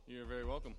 You're very welcome.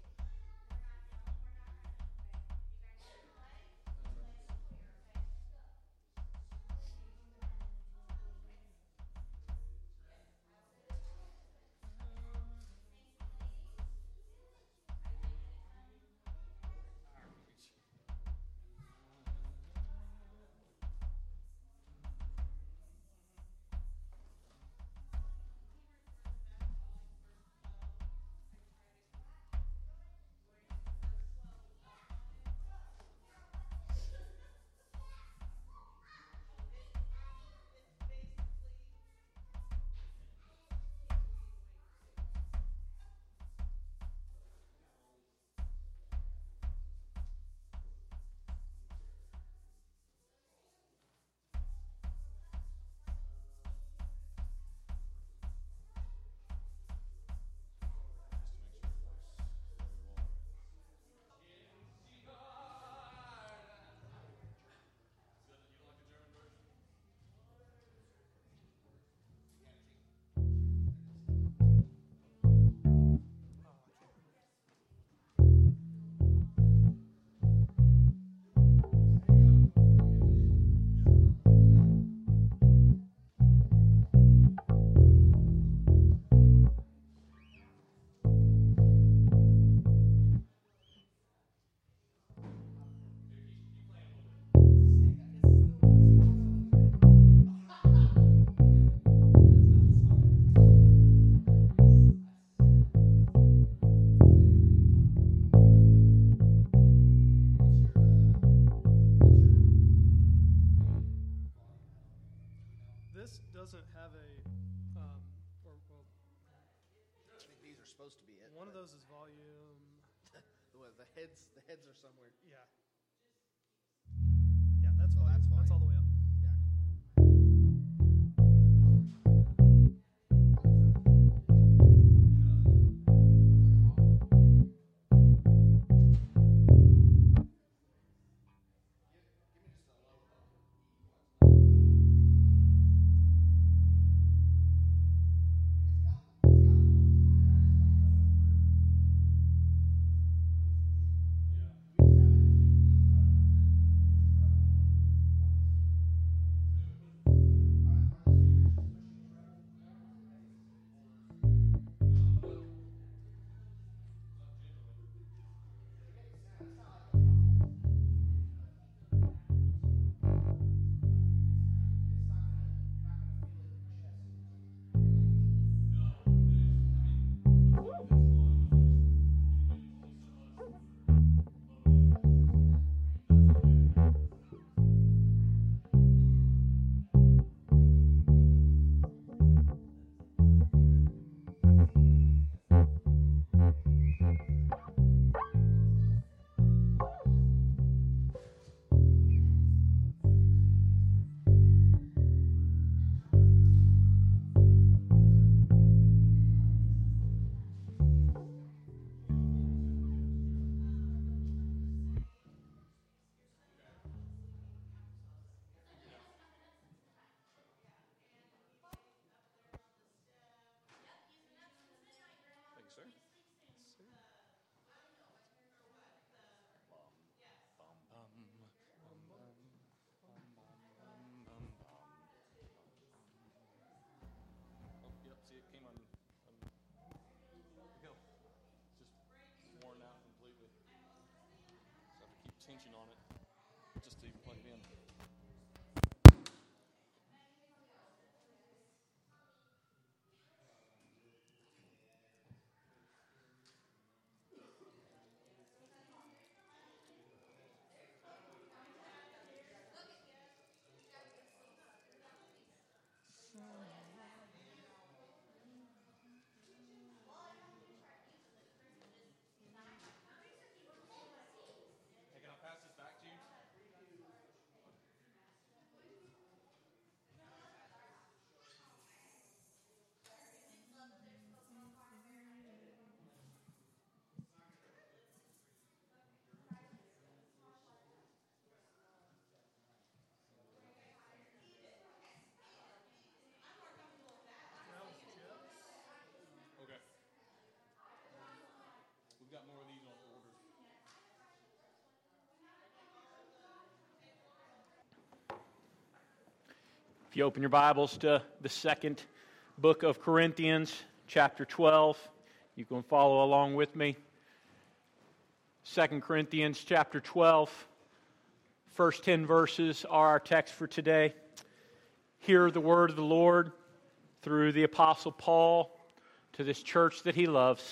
This doesn't have a, or well, I think these are supposed to be it. one of those is volume. The heads are somewhere. Yeah. Yeah, that's Oh, volume. that's That's all the way up. Yeah. Thank you, sir. Oh, yep, see, it came on. There we go. It's just worn out completely. So I have to keep tension on it just to even plug it in. Hey, can I pass this back to you? If you open your Bibles to the second book of Corinthians, chapter 12, you can follow along with me. 2 Corinthians chapter 12, first 10 verses are our text for today. Hear the word of the Lord through the Apostle Paul to this church that he loves.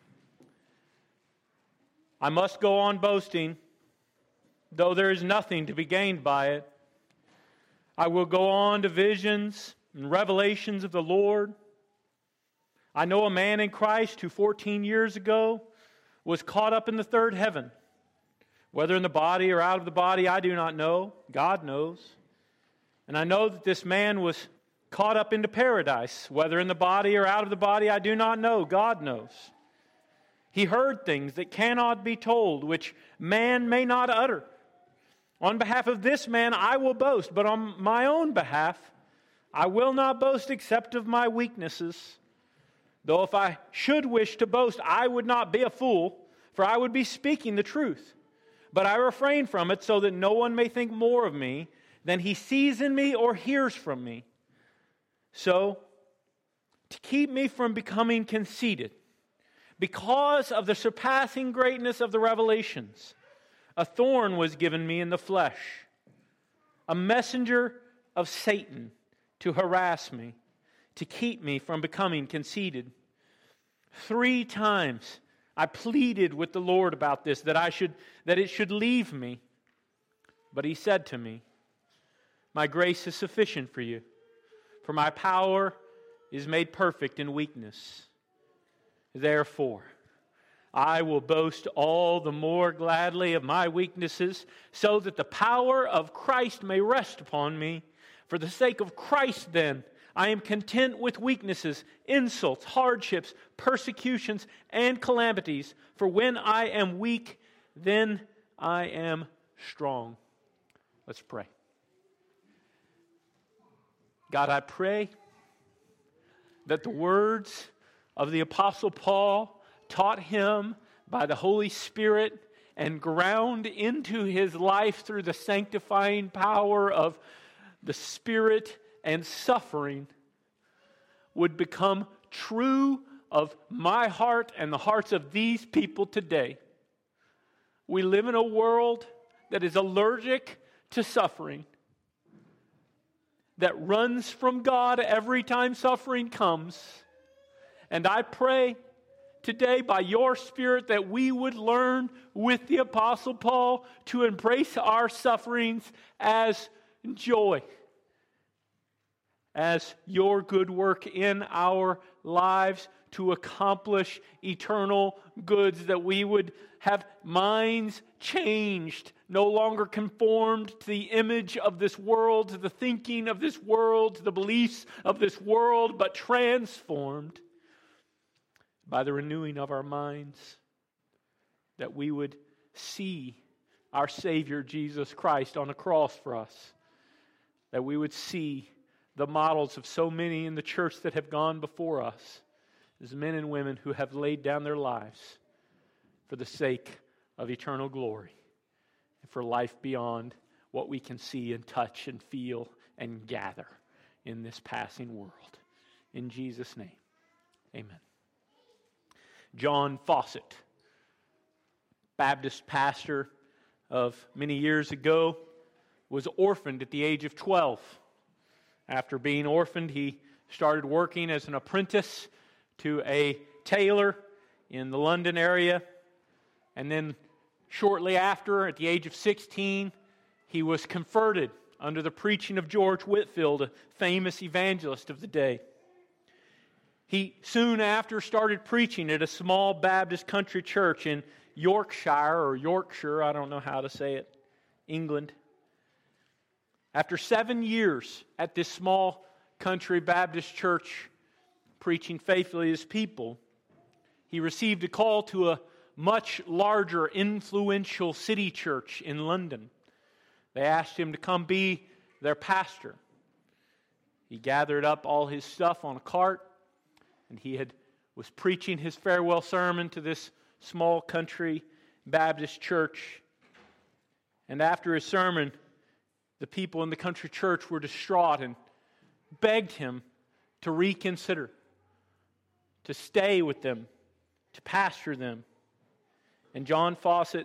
I must go on boasting, though there is nothing to be gained by it. I will go on to visions and revelations of the Lord. I know a man in Christ who 14 years ago was caught up in the third heaven. Whether in the body or out of the body, I do not know. God knows. And I know that this man was caught up into paradise. Whether in the body or out of the body, I do not know. God knows. He heard things that cannot be told, which man may not utter. On behalf of this man I will boast, but on my own behalf I will not boast except of my weaknesses. Though if I should wish to boast, I would not be a fool, for I would be speaking the truth. But I refrain from it so that no one may think more of me than he sees in me or hears from me. So, to keep me from becoming conceited, because of the surpassing greatness of the revelations, a thorn was given me in the flesh, a messenger of Satan to harass me, to keep me from becoming conceited. 3 times I pleaded with the Lord about this, that it should leave me. But He said to me, "My grace is sufficient for you, for my power is made perfect in weakness. Therefore, I will boast all the more gladly of my weaknesses, so that the power of Christ may rest upon me. For the sake of Christ, then, I am content with weaknesses, insults, hardships, persecutions, and calamities. For when I am weak, then I am strong." Let's pray. God, I pray that the words of the Apostle Paul, taught him by the Holy Spirit and ground into his life through the sanctifying power of the Spirit and suffering, would become true of my heart and the hearts of these people today. We live in a world that is allergic to suffering, that runs from God every time suffering comes. And I pray today, by your Spirit, that we would learn with the Apostle Paul to embrace our sufferings as joy, as your good work in our lives to accomplish eternal goods, that we would have minds changed, no longer conformed to the image of this world, to the thinking of this world, to the beliefs of this world, but transformed by the renewing of our minds, that we would see our Savior Jesus Christ on the cross for us, that we would see the models of so many in the church that have gone before us as men and women who have laid down their lives for the sake of eternal glory and for life beyond what we can see and touch and feel and gather in this passing world. In Jesus' name, amen. John Fawcett, Baptist pastor of many years ago, was orphaned at the age of 12. After being orphaned, he started working as an apprentice to a tailor in the London area. And then shortly after, at the age of 16, he was converted under the preaching of George Whitefield, a famous evangelist of the day. He soon after started preaching at a small Baptist country church in Yorkshire, I don't know how to say it, England. After 7 years at this small country Baptist church, preaching faithfully to his people, he received a call to a much larger, influential city church in London. They asked him to come be their pastor. He gathered up all his stuff on a cart, and he was preaching his farewell sermon to this small country Baptist church. And after his sermon, the people in the country church were distraught and begged him to reconsider, to stay with them, to pastor them. And John Fawcett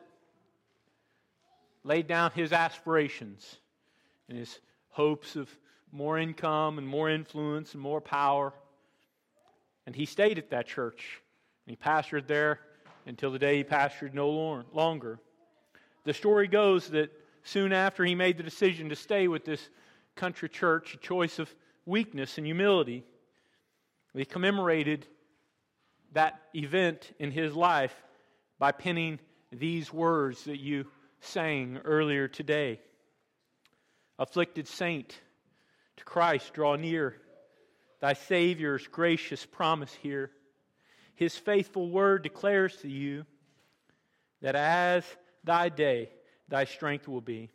laid down his aspirations and his hopes of more income and more influence and more power. And he stayed at that church. And he pastored there until the day he pastored no longer. The story goes that soon after he made the decision to stay with this country church, a choice of weakness and humility, they commemorated that event in his life by penning these words that you sang earlier today. Afflicted saint, to Christ draw near. Thy Savior's gracious promise here. His faithful word declares to you that as thy day, thy strength will be.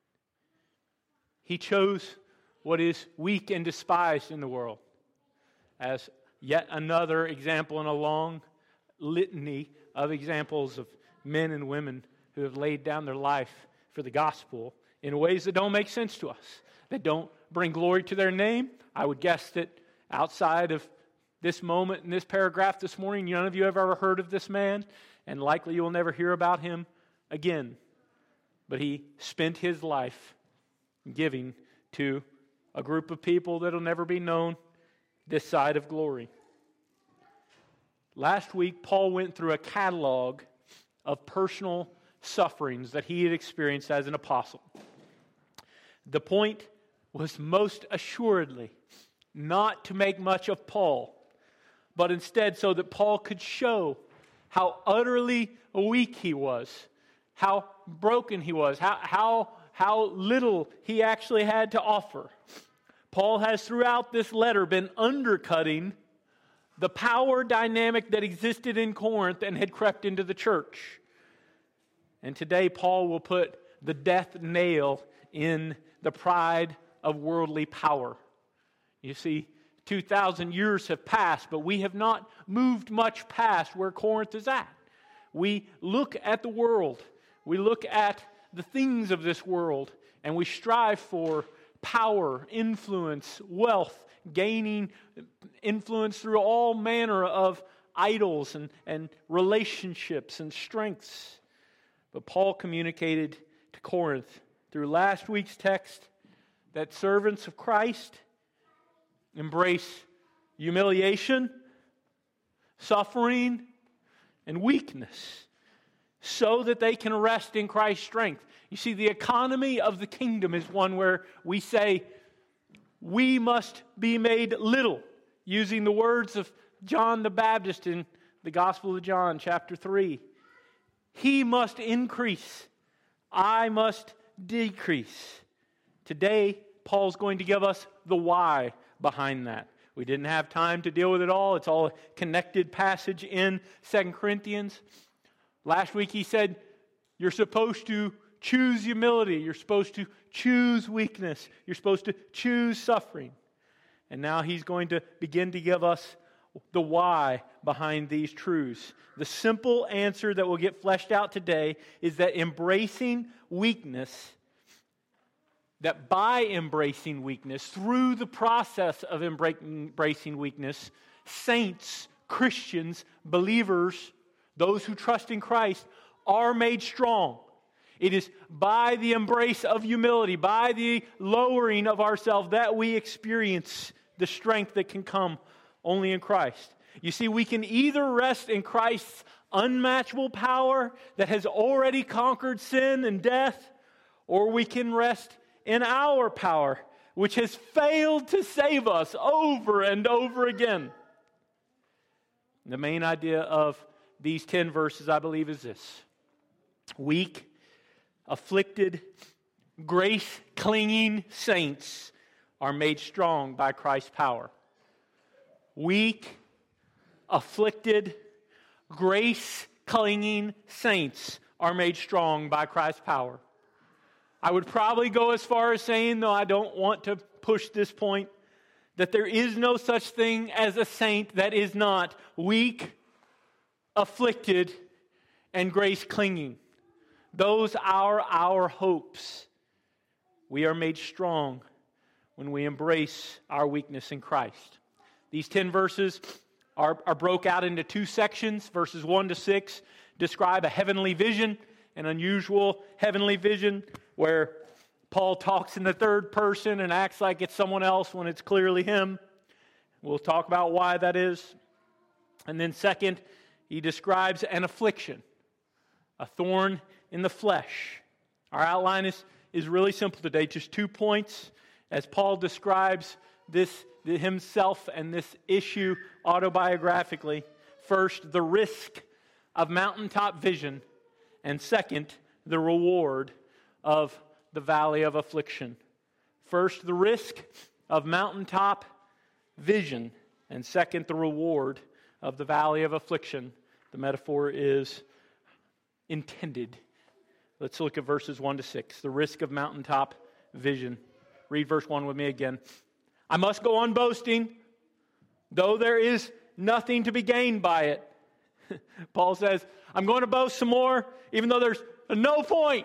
He chose what is weak and despised in the world as yet another example in a long litany of examples of men and women who have laid down their life for the gospel in ways that don't make sense to us, that don't bring glory to their name. I would guess that outside of this moment in this paragraph this morning, none of you have ever heard of this man, and likely you will never hear about him again. But he spent his life giving to a group of people that will never be known this side of glory. Last week, Paul went through a catalog of personal sufferings that he had experienced as an apostle. The point was most assuredly not to make much of Paul, but instead so that Paul could show how utterly weak he was, how broken he was, how little he actually had to offer. Paul has throughout this letter been undercutting the power dynamic that existed in Corinth and had crept into the church. And today Paul will put the death nail in the pride of worldly power. You see, 2,000 years have passed, but we have not moved much past where Corinth is at. We look at the world, we look at the things of this world, and we strive for power, influence, wealth, gaining influence through all manner of idols and relationships and strengths. But Paul communicated to Corinth through last week's text that servants of Christ embrace humiliation, suffering, and weakness so that they can rest in Christ's strength. You see, the economy of the kingdom is one where we say, we must be made little, using the words of John the Baptist in the Gospel of John, chapter 3. He must increase, I must decrease. Today, Paul's going to give us the why behind that. We didn't have time to deal with it all. It's all a connected passage in 2 Corinthians. Last week he said, you're supposed to choose humility. You're supposed to choose weakness. You're supposed to choose suffering. And now he's going to begin to give us the why behind these truths. The simple answer that will get fleshed out today is that embracing weakness, that by embracing weakness, through the process of embracing weakness, saints, Christians, believers, those who trust in Christ, are made strong. It is by the embrace of humility, by the lowering of ourselves, that we experience the strength that can come only in Christ. You see, we can either rest in Christ's unmatchable power that has already conquered sin and death, or we can rest in our power, which has failed to save us over and over again. The main idea of these 10 verses, I believe, is this: weak, afflicted, grace-clinging saints are made strong by Christ's power. Weak, afflicted, grace-clinging saints are made strong by Christ's power. I would probably go as far as saying, though I don't want to push this point, that there is no such thing as a saint that is not weak, afflicted, and grace-clinging. Those are our hopes. We are made strong when we embrace our weakness in Christ. These 10 verses are broke out into 2 sections. Verses 1 to 6 describe a heavenly vision, an unusual heavenly vision, where Paul talks in the third person and acts like it's someone else when it's clearly him. We'll talk about why that is. And then second, he describes an affliction, a thorn in the flesh. Our outline is really simple today, just 2 points as Paul describes this himself and this issue autobiographically. First, the risk of mountaintop vision, and second, the reward of the valley of affliction. First, the risk of mountaintop vision, and second, the reward of the valley of affliction. The metaphor is intended. Let's look at verses 1 to 6. The risk of mountaintop vision. Read verse 1 with me again. I must go on boasting, though there is nothing to be gained by it. Paul says, I'm going to boast some more, even though there's no point.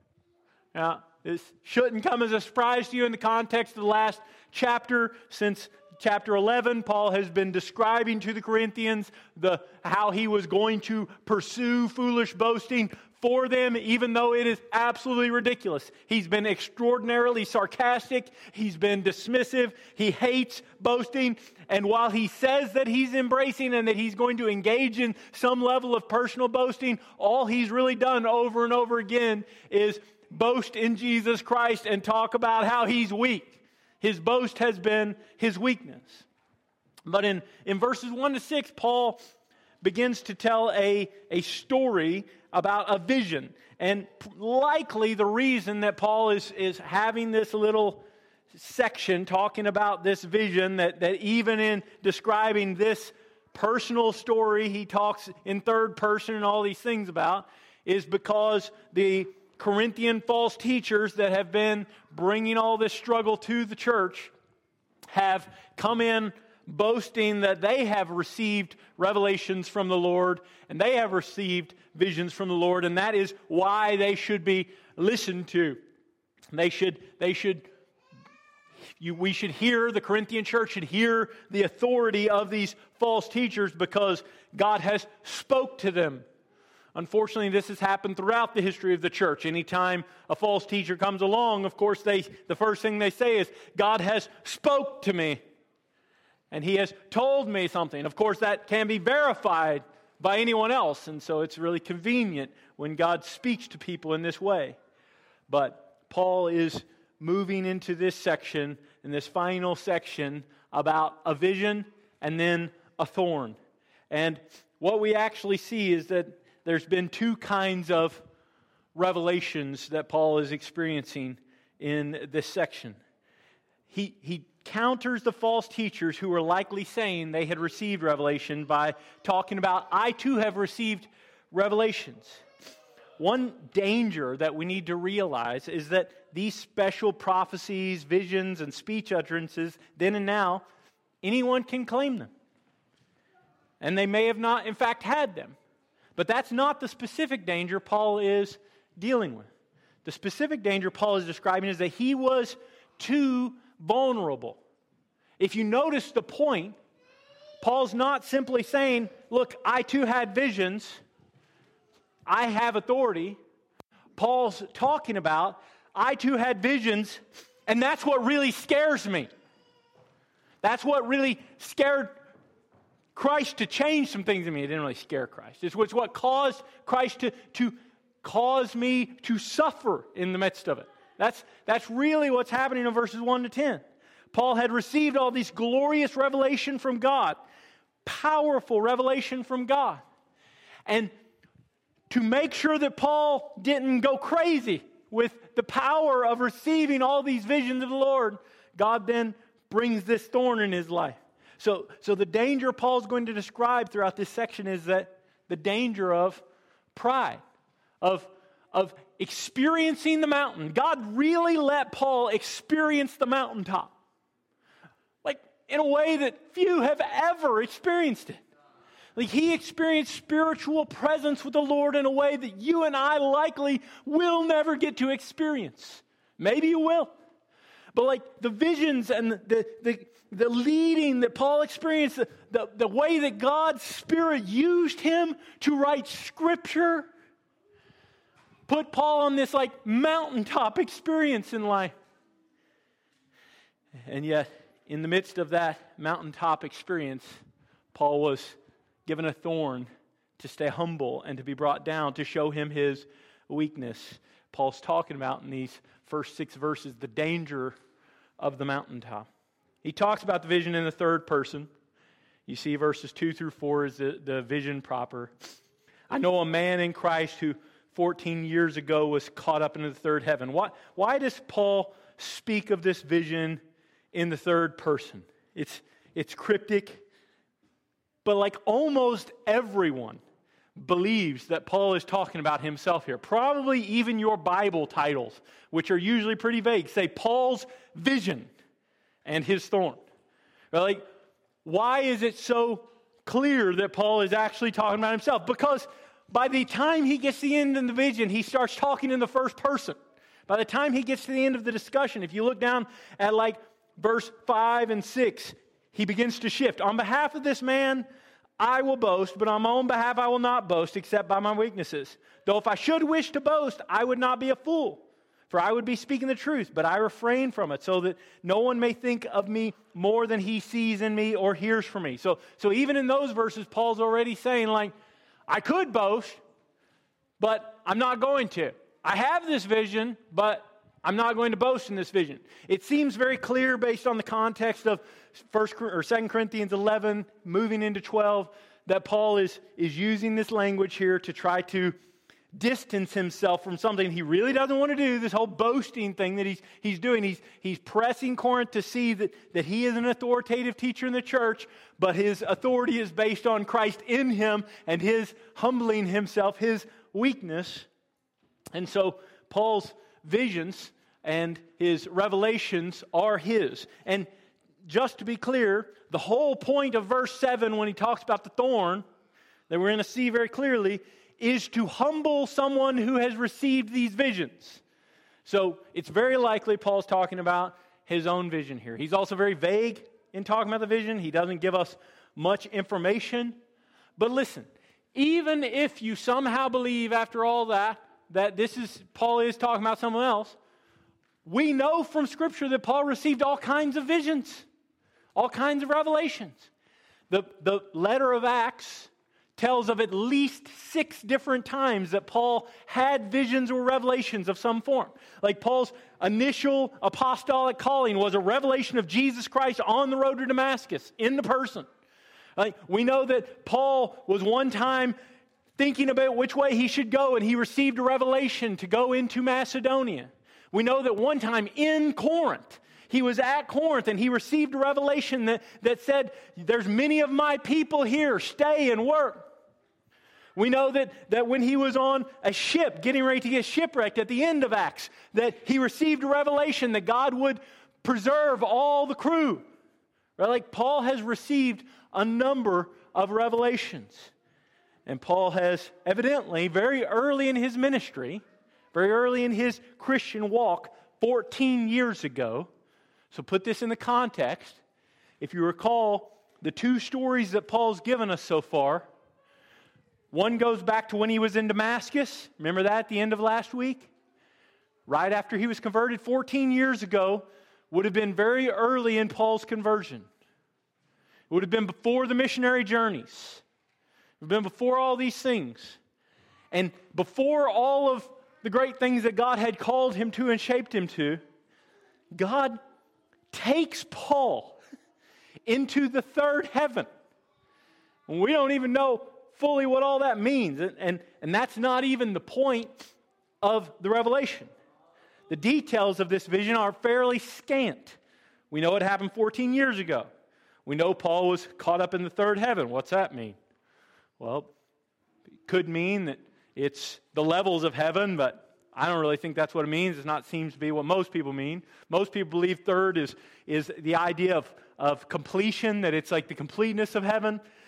Now, this shouldn't come as a surprise to you in the context of the last chapter. Since chapter 11, Paul has been describing to the Corinthians how he was going to pursue foolish boasting for them, even though it is absolutely ridiculous. He's been extraordinarily sarcastic. He's been dismissive. He hates boasting. And while he says that he's embracing and that he's going to engage in some level of personal boasting, all he's really done over and over again is boast in Jesus Christ and talk about how he's weak. His boast has been his weakness. But in verses 1 to 6, Paul begins to tell a story about a vision. And likely the reason that Paul is having this little section talking about this vision, that even in describing this personal story, he talks in third person and all these things about, is because the Corinthian false teachers that have been bringing all this struggle to the church have come in boasting that they have received revelations from the Lord and they have received visions from the Lord, and that is why they should be listened to. We should hear, the Corinthian church should hear the authority of these false teachers because God has spoke to them. Unfortunately, this has happened throughout the history of the church. Anytime a false teacher comes along, of course, the first thing they say is, God has spoke to me, and He has told me something. Of course, that can be verified by anyone else, and so it's really convenient when God speaks to people in this way. But Paul is moving into this section, in this final section, about a vision and then a thorn. And what we actually see is that there's been 2 kinds of revelations that Paul is experiencing in this section. He counters the false teachers who were likely saying they had received revelation by talking about, I too have received revelations. One danger that we need to realize is that these special prophecies, visions, and speech utterances, then and now, anyone can claim them. And they may have not, in fact, had them. But that's not the specific danger Paul is dealing with. The specific danger Paul is describing is that he was too vulnerable. If you notice the point, Paul's not simply saying, look, I too had visions, I have authority. Paul's talking about, I too had visions, and that's what really scares me. That's what really scared Christ to change some things in me. It didn't really scare Christ. It's what caused Christ to cause me to suffer in the midst of it. That's really what's happening in verses 1 to 10. Paul had received all these glorious revelation from God, powerful revelation from God. And to make sure that Paul didn't go crazy with the power of receiving all these visions of the Lord, God then brings this thorn in his life. So the danger Paul's going to describe throughout this section is that the danger of pride, of experiencing the mountain. God really let Paul experience the mountaintop, like in a way that few have ever experienced it. Like he experienced spiritual presence with the Lord in a way that you and I likely will never get to experience. Maybe you will. But like the visions and the leading that Paul experienced, the way that God's Spirit used him to write Scripture, put Paul on this like mountaintop experience in life. And yet, in the midst of that mountaintop experience, Paul was given a thorn to stay humble and to be brought down, to show him his weakness. Paul's talking about in these first 6 verses the danger of the mountaintop. He talks about the vision in the third person. You see verses 2 through 4 is the vision proper. I know a man in Christ who 14 years ago was caught up into the third heaven. Why does Paul speak of this vision in the third person? It's cryptic, but like almost everyone believes that Paul is talking about himself here. Probably even your Bible titles, which are usually pretty vague, say Paul's vision and his thorn. Like, why is it so clear that Paul is actually talking about himself? Because by the time he gets to the end of the vision, he starts talking in the first person. By the time he gets to the end of the discussion, if you look down at like verse 5 and 6, he begins to shift. On behalf of this man, I will boast, but on my own behalf I will not boast except by my weaknesses. Though if I should wish to boast, I would not be a fool, for I would be speaking the truth, but I refrain from it so that no one may think of me more than he sees in me or hears from me. So even in those verses, Paul's already saying like, I could boast, but I'm not going to. I have this vision, but I'm not going to boast in this vision. It seems very clear based on the context of 2 Corinthians 11, moving into 12, that Paul is using this language here to try to distance himself from something he really doesn't want to do, this whole boasting thing that he's doing. He's pressing Corinth to see that he is an authoritative teacher in the church, but his authority is based on Christ in him and his humbling himself, his weakness. And so Paul's visions and his revelations are his. And just to be clear, the whole point of verse 7 when he talks about the thorn, that we're going to see very clearly, is to humble someone who has received these visions. So it's very likely Paul's talking about his own vision here. He's also very vague in talking about the vision. He doesn't give us much information. But listen, even if you somehow believe after all that Paul is talking about someone else, we know from Scripture that Paul received all kinds of visions, all kinds of revelations. The letter of Acts tells of at least 6 different times that Paul had visions or revelations of some form. Like Paul's initial apostolic calling was a revelation of Jesus Christ on the road to Damascus in the person. Like we know that Paul was one time thinking about which way he should go, and he received a revelation to go into Macedonia. We know that one time in Corinth, he was at Corinth and he received a revelation that said, there's many of my people here, stay and work. We know that when he was on a ship, getting ready to get shipwrecked at the end of Acts, that he received a revelation that God would preserve all the crew. Right? Like Paul has received a number of revelations. And Paul has evidently, very early in his ministry, very early in his Christian walk, 14 years ago. So put this in the context. If you recall, the 2 stories that Paul's given us so far, one goes back to when he was in Damascus. Remember that at the end of last week? Right after he was converted 14 years ago, would have been very early in Paul's conversion. It would have been before the missionary journeys. It would have been before all these things. And before all of the great things that God had called him to and shaped him to, God takes Paul into the third heaven. And we don't even know fully what all that means. And that's not even the point of the revelation. The details of this vision are fairly scant. We know it happened 14 years ago. We know Paul was caught up in the third heaven. What's that mean? Well, it could mean that it's the levels of heaven, but I don't really think that's what it means. It not seems to be what most people mean. Most people believe third is the idea of completion, that it's like the completeness of heaven.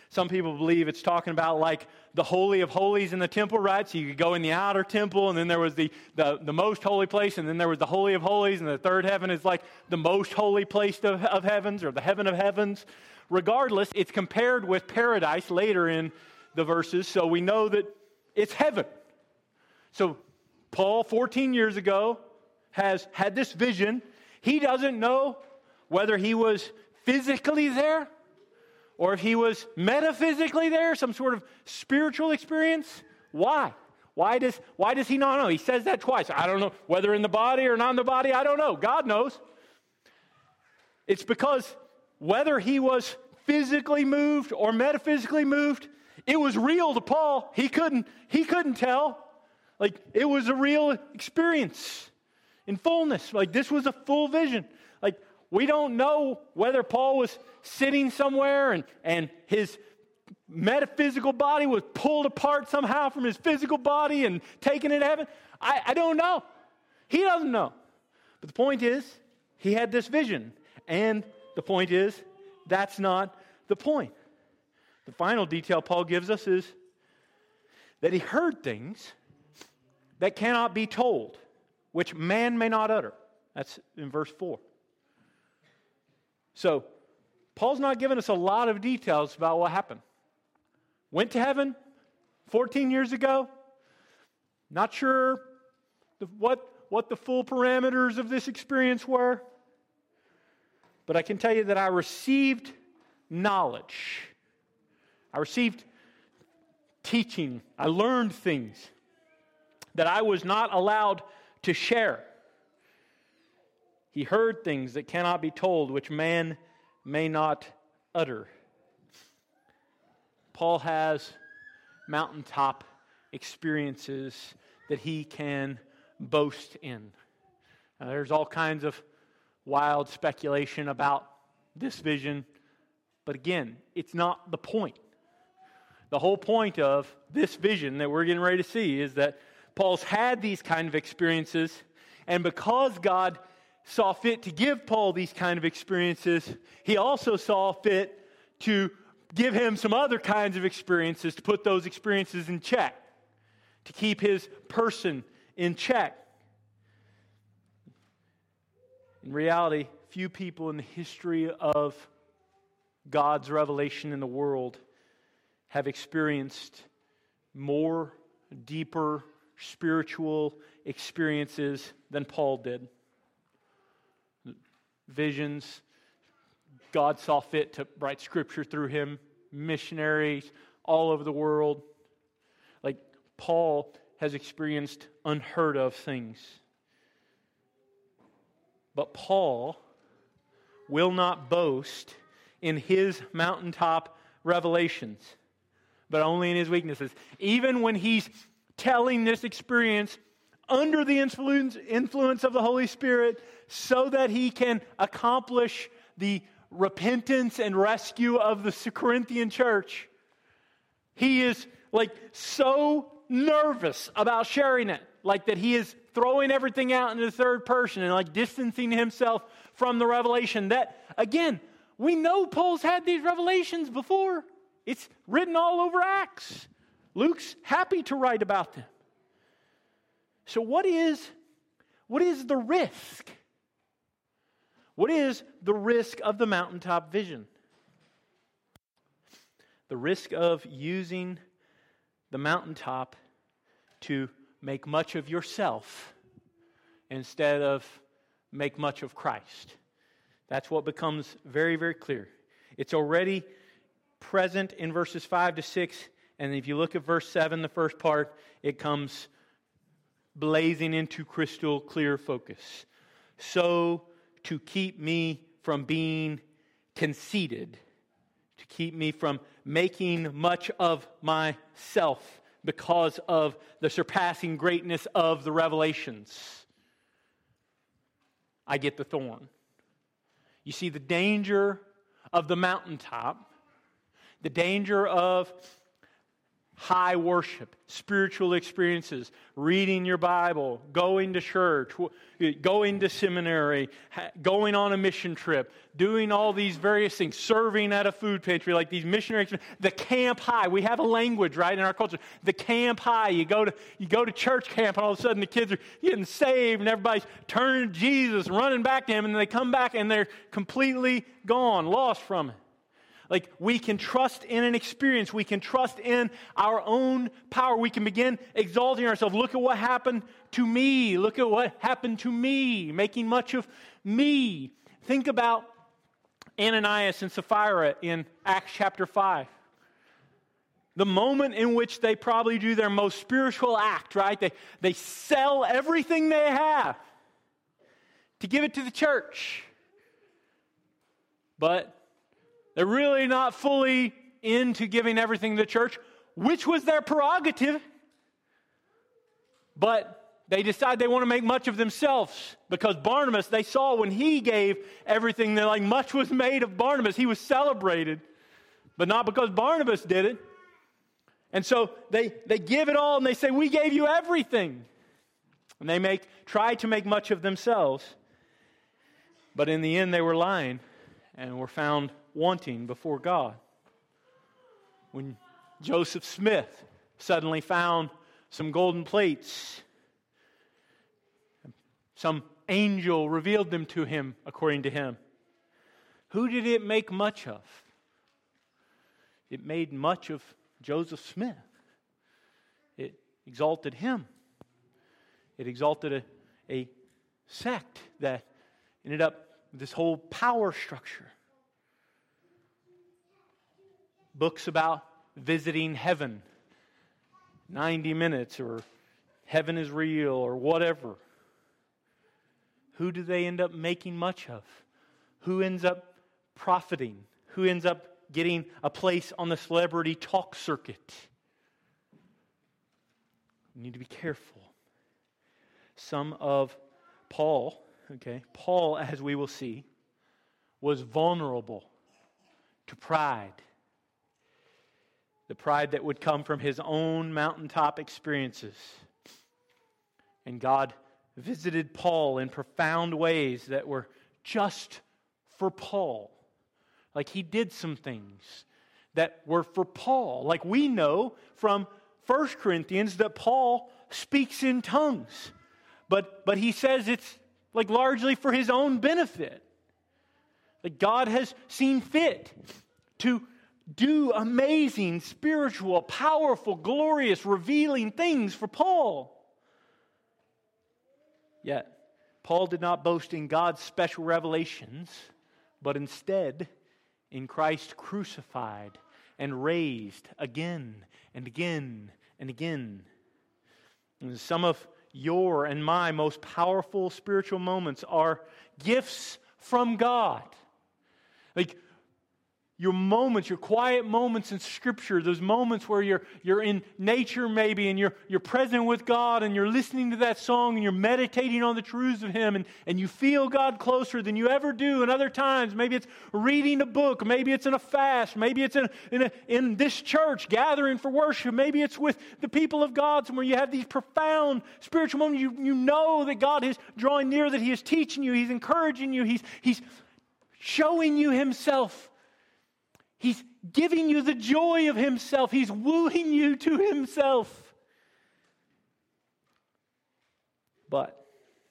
Some people believe it's talking about like the Holy of Holies in the temple, right? So you could go in the outer temple, and then there was the most holy place, and then there was the Holy of Holies, and the third heaven is like the most holy place of heavens, or the heaven of heavens. Regardless, it's compared with paradise later in the verses, so we know that it's heaven. So Paul, 14 years ago, has had this vision. He doesn't know whether he was physically there or if he was metaphysically there, some sort of spiritual experience. Why? Why does he not know? He says that twice. I don't know whether in the body or not in the body. I don't know. God knows. It's because whether he was physically moved or metaphysically moved, it was real to Paul. He couldn't tell. Like, it was a real experience in fullness. Like, this was a full vision. Like, we don't know whether Paul was sitting somewhere and his metaphysical body was pulled apart somehow from his physical body and taken into heaven. I don't know. He doesn't know. But the point is, he had this vision. And the point is, that's not the point. The final detail Paul gives us is that he heard things that cannot be told, which man may not utter. That's in verse 4. So, Paul's not giving us a lot of details about what happened. Went to heaven 14 years ago. Not sure what the full parameters of this experience were. But I can tell you that I received knowledge. I received teaching. I learned things that I was not allowed to share. He heard things that cannot be told, which man may not utter. Paul has mountaintop experiences that he can boast in. Now, there's all kinds of wild speculation about this vision, but again, it's not the point. The whole point of this vision that we're getting ready to see is that Paul's had these kind of experiences, and because God saw fit to give Paul these kind of experiences, he also saw fit to give him some other kinds of experiences, to put those experiences in check, to keep his person in check. In reality, few people in the history of God's revelation in the world have experienced more deeper spiritual experiences than Paul did. Visions, God saw fit to write scripture through him, missionaries all over the world. Like, Paul has experienced unheard of things. But Paul will not boast in his mountaintop revelations, but only in his weaknesses. Even when he's telling this experience under the influence of the Holy Spirit, so that he can accomplish the repentance and rescue of the Corinthian church, he is like so nervous about sharing it, like that he is throwing everything out into the third person and like distancing himself from the revelation. That, again, we know Paul's had these revelations before. It's written all over Acts. Luke's happy to write about them. So what is the risk? What is the risk of the mountaintop vision? The risk of using the mountaintop to make much of yourself instead of make much of Christ. That's what becomes very, very clear. It's already present in verses 5 to 6, and if you look at verse 7, the first part, it comes blazing into crystal clear focus. So, to keep me from being conceited, to keep me from making much of myself because of the surpassing greatness of the revelations, I get the thorn. You see, the danger of the mountaintop, the danger of high worship, spiritual experiences, reading your Bible, going to church, going to seminary, going on a mission trip, doing all these various things, serving at a food pantry, like these missionary experiences. The camp high. We have a language, right, in our culture. The camp high. You go to church camp, and all of a sudden the kids are getting saved, and everybody's turning to Jesus, running back to Him, and then they come back, and they're completely gone, lost from it. Like, we can trust in an experience. We can trust in our own power. We can begin exalting ourselves. Look at what happened to me. Look at what happened to me, making much of me. Think about Ananias and Sapphira in Acts chapter 5. The moment in which they probably do their most spiritual act, right? They sell everything they have to give it to the church. But they're really not fully into giving everything to the church, which was their prerogative. But they decide they want to make much of themselves, because Barnabas, they saw when he gave everything, that like much was made of Barnabas. He was celebrated, but not because Barnabas did it. And so they give it all, and they say, we gave you everything. And they try to make much of themselves. But in the end, they were lying and were found wanting before God. When Joseph Smith suddenly found some golden plates, some angel revealed them to him, according to him. Who did it make much of? It made much of Joseph Smith. It exalted him. It exalted a sect that ended up with this whole power structure. Books about visiting heaven, 90 minutes, or heaven is real, or whatever. Who do they end up making much of? Who ends up profiting? Who ends up getting a place on the celebrity talk circuit? We need to be careful. Some of Paul, as we will see, was vulnerable to pride. The pride that would come from his own mountaintop experiences. And God visited Paul in profound ways that were just for Paul. Like, He did some things that were for Paul. Like, we know from 1 Corinthians that Paul speaks in tongues. But he says it's like largely for his own benefit. Like, God has seen fit to do amazing, spiritual, powerful, glorious, revealing things for Paul. Yet, Paul did not boast in God's special revelations, but instead in Christ crucified and raised again and again and again. And some of your and my most powerful spiritual moments are gifts from God. Like, your moments, your quiet moments in Scripture, those moments where you're in nature maybe, and you're present with God, and you're listening to that song, and you're meditating on the truths of Him, and you feel God closer than you ever do in other times. Maybe it's reading a book, maybe it's in a fast, maybe it's in this church gathering for worship, maybe it's with the people of God, somewhere you have these profound spiritual moments. You know that God is drawing near, that He is teaching you, He's encouraging you, He's showing you Himself. He's giving you the joy of Himself. He's wooing you to Himself. But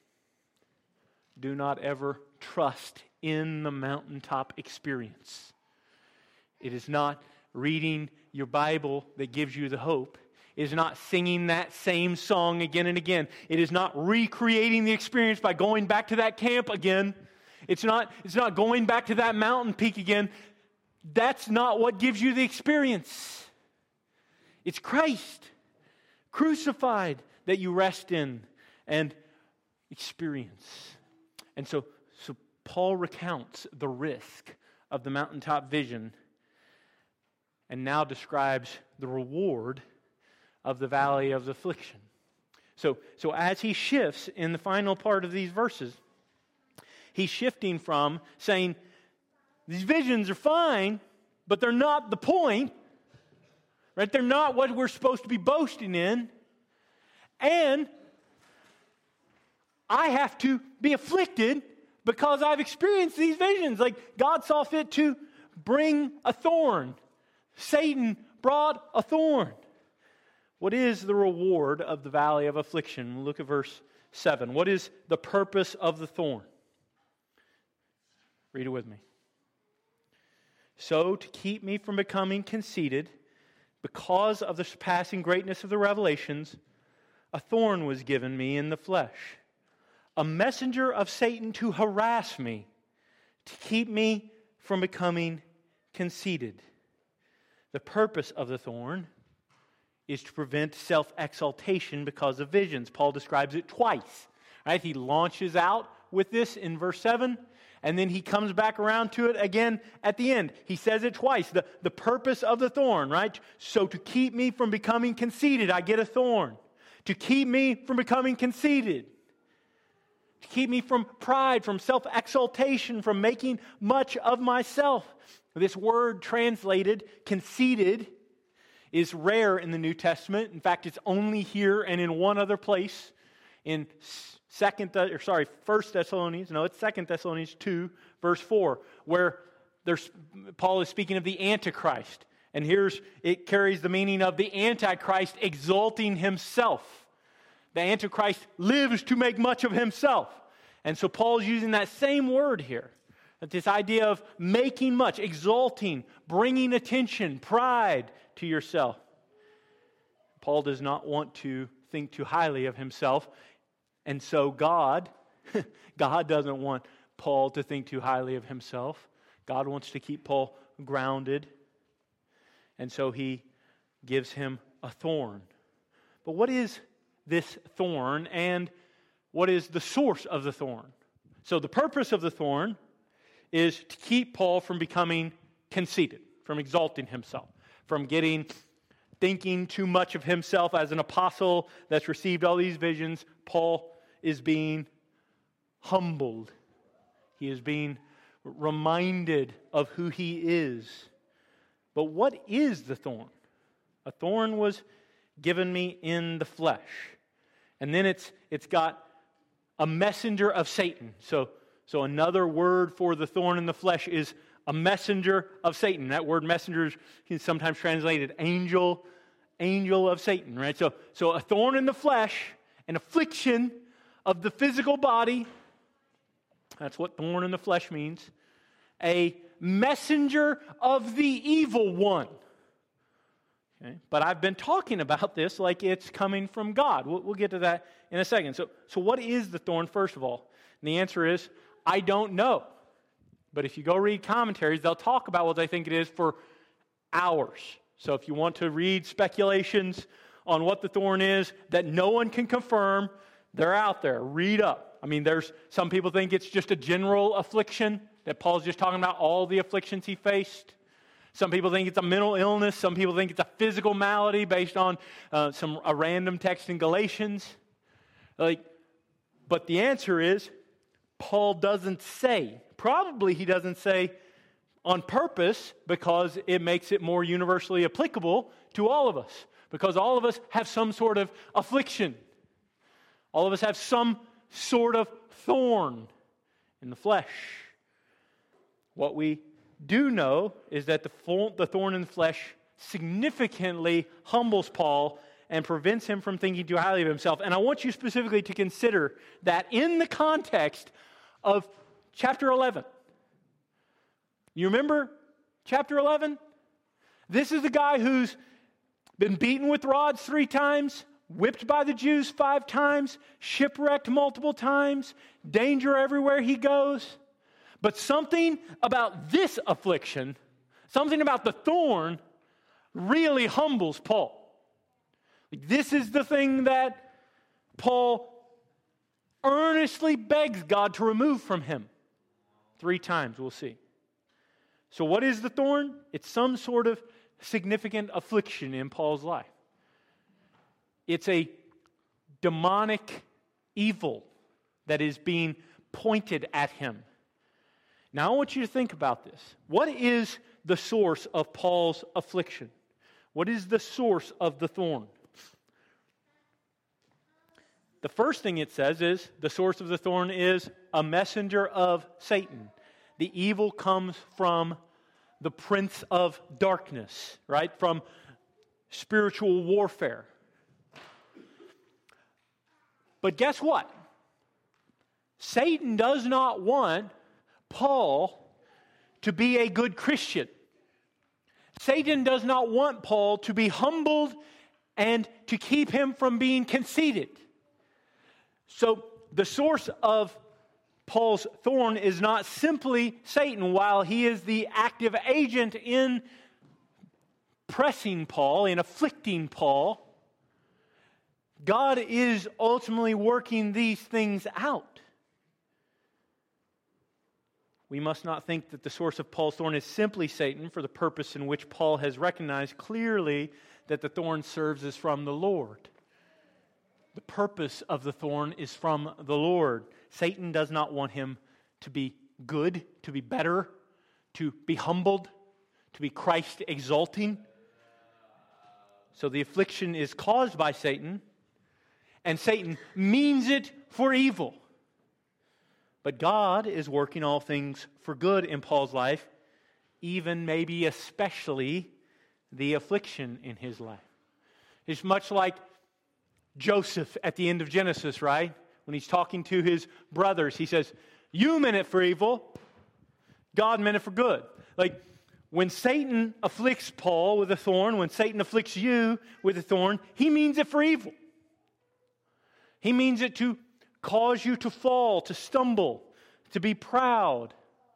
do not ever trust in the mountaintop experience. It is not reading your Bible that gives you the hope. It is not singing that same song again and again. It is not recreating the experience by going back to that camp again. It's not going back to that mountain peak again. That's not what gives you the experience. It's Christ crucified that you rest in and experience. And so Paul recounts the risk of the mountaintop vision and now describes the reward of the valley of affliction. So as he shifts in the final part of these verses, he's shifting from saying, these visions are fine, but they're not the point. Right? They're not what we're supposed to be boasting in. And I have to be afflicted because I've experienced these visions. Like God saw fit to bring a thorn. Satan brought a thorn. What is the reward of the valley of affliction? We'll look at verse 7. What is the purpose of the thorn? Read it with me. So, to keep me from becoming conceited, because of the surpassing greatness of the revelations, a thorn was given me in the flesh, a messenger of Satan to harass me, to keep me from becoming conceited. The purpose of the thorn is to prevent self-exaltation because of visions. Paul describes it twice. Right? He launches out with this in verse 7, and then he comes back around to it again at the end. He says it twice. The purpose of the thorn, right? So to keep me from becoming conceited, I get a thorn. To keep me from becoming conceited. To keep me from pride, from self-exaltation, from making much of myself. This word translated conceited is rare in the New Testament. In fact, it's only here and in one other place in 1 Thessalonians. No, it's 2 Thessalonians 2, verse 4, where Paul is speaking of the Antichrist. And it carries the meaning of the Antichrist exalting himself. The Antichrist lives to make much of himself. And so Paul's using that same word here. This idea of making much, exalting, bringing attention, pride to yourself. Paul does not want to think too highly of himself. And so God doesn't want Paul to think too highly of himself. God wants to keep Paul grounded. And so he gives him a thorn. But what is this thorn, and what is the source of the thorn? So the purpose of the thorn is to keep Paul from becoming conceited, from exalting himself, from thinking too much of himself as an apostle that's received all these visions. Paul is being humbled. He is being reminded of who he is. But what is the thorn? A thorn was given me in the flesh. And then it's got a messenger of Satan. So another word for the thorn in the flesh is a messenger of Satan. That word messenger is sometimes translated angel of Satan, right? So a thorn in the flesh, an affliction of the physical body. That's what thorn in the flesh means. A messenger of the evil one. Okay? But I've been talking about this like it's coming from God. We'll get to that in a second. So what is the thorn, first of all? And the answer is, I don't know. But if you go read commentaries, they'll talk about what they think it is for hours. So if you want to read speculations on what the thorn is that no one can confirm, they're out there. Read up. I mean, there's some people think it's just a general affliction, that Paul's just talking about all the afflictions he faced. Some people think it's a mental illness. Some people think it's a physical malady based on a random text in Galatians. But the answer is, Paul doesn't say. Probably he doesn't say on purpose, because it makes it more universally applicable to all of us. Because all of us have some sort of affliction. All of us have some sort of thorn in the flesh. What we do know is that the thorn in the flesh significantly humbles Paul and prevents him from thinking too highly of himself. And I want you specifically to consider that in the context of chapter 11. You remember chapter 11? This is the guy who's been beaten with rods 3 times, whipped by the Jews 5 times, shipwrecked multiple times, danger everywhere he goes. But something about this affliction, something about the thorn, really humbles Paul. This is the thing that Paul earnestly begs God to remove from him. 3 times, we'll see. So what is the thorn? It's some sort of significant affliction in Paul's life. It's a demonic evil that is being pointed at him. Now I want you to think about this. What is the source of Paul's affliction? What is the source of the thorn? The first thing it says is the source of the thorn is a messenger of Satan. The evil comes from the prince of darkness, right? From spiritual warfare. But guess what? Satan does not want Paul to be a good Christian. Satan does not want Paul to be humbled and to keep him from being conceited. So the source of Paul's thorn is not simply Satan, while he is the active agent in pressing Paul, in afflicting Paul. God is ultimately working these things out. We must not think that the source of Paul's thorn is simply Satan for the purpose in which Paul has recognized clearly that the thorn serves as from the Lord. The purpose of the thorn is from the Lord. Satan does not want him to be good, to be better, to be humbled, to be Christ exalting. So the affliction is caused by Satan, and Satan means it for evil. But God is working all things for good in Paul's life, even maybe especially the affliction in his life. It's much like Joseph at the end of Genesis, right? When he's talking to his brothers, he says, "You meant it for evil, God meant it for good." Like, when Satan afflicts Paul with a thorn, when Satan afflicts you with a thorn, he means it for evil. He means it to cause you to fall, to stumble, to be proud.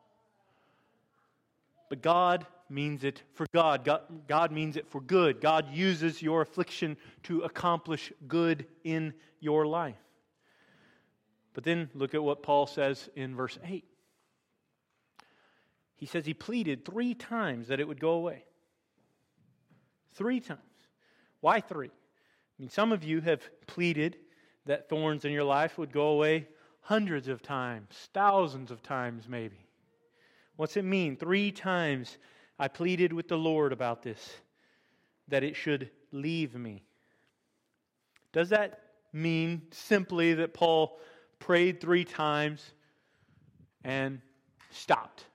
But God means it for God. God means it for good. God uses your affliction to accomplish good in your life. But then look at what Paul says in verse 8. He says he pleaded 3 times that it would go away. 3 times. Why 3? I mean, some of you have pleaded that thorns in your life would go away hundreds of times, thousands of times maybe. What's it mean? 3 times I pleaded with the Lord about this, that it should leave me. Does that mean simply that Paul prayed 3 times and stopped?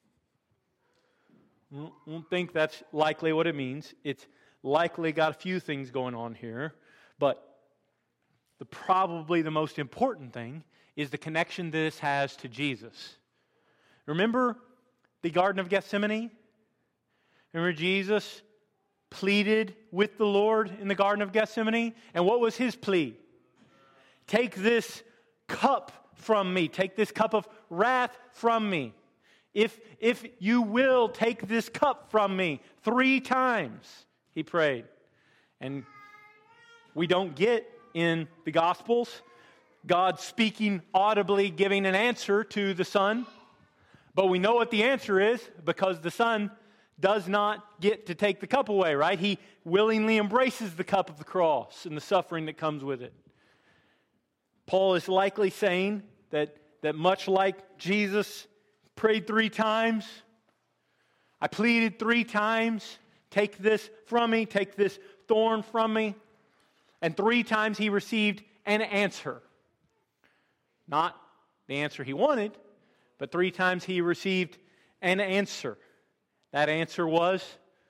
I don't think that's likely what it means. It's likely got a few things going on here, but probably the most important thing is the connection this has to Jesus. Remember the Garden of Gethsemane? Remember Jesus pleaded with the Lord in the Garden of Gethsemane? And what was his plea? Take this cup from me. Take this cup of wrath from me. If you will, take this cup from me. 3 times he prayed. And we don't get in the Gospels God speaking audibly, giving an answer to the Son. But we know what the answer is because the Son does not get to take the cup away, right? He willingly embraces the cup of the cross and the suffering that comes with it. Paul is likely saying that much like Jesus prayed 3 times, I pleaded 3 times, take this from me, take this thorn from me. And 3 times he received an answer. Not the answer he wanted, but 3 times he received an answer. That answer was,